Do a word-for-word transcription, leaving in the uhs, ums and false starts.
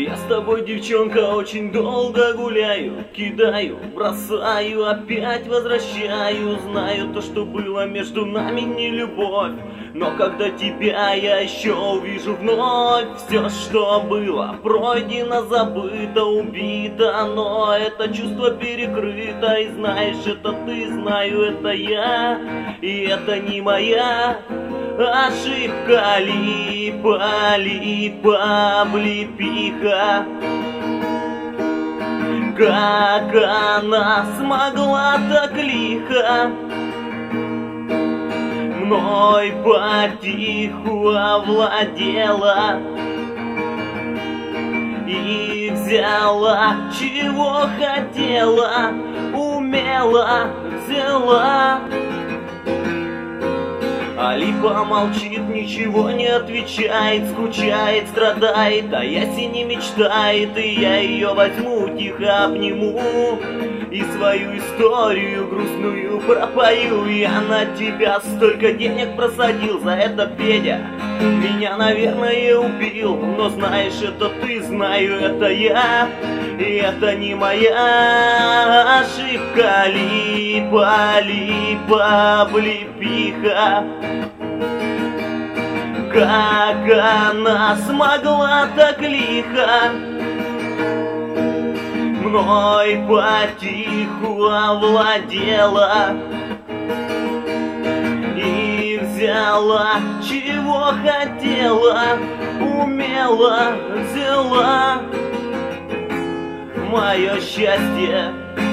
Я с тобой, девчонка, очень долго гуляю, кидаю, бросаю, опять возвращаю. Знаю, то, что было между нами, не любовь, но когда тебя я еще увижу вновь, все, что было пройдено, забыто, убито, но это чувство перекрыто. И знаешь, это ты, знаю, это я, и это не моя ошибка. Липа, липа, облепиха. Как она смогла так лихо мной потиху овладела и взяла, чего хотела, умела взяла. А липа молчит, ничего не отвечает, скучает, страдает, а ясень мечтает, и я ее возьму, тихо обниму и свою историю грустную пропою. Я на тебя столько денег просадил, за это, Петя, меня, наверное, убил. Но знаешь, это ты, знаю, это я, и это не моя ошибка. Липа, липа, облепиха. Как она смогла так лихо мной потиху овладела и взяла, чего хотела, умела взяла. Мое счастье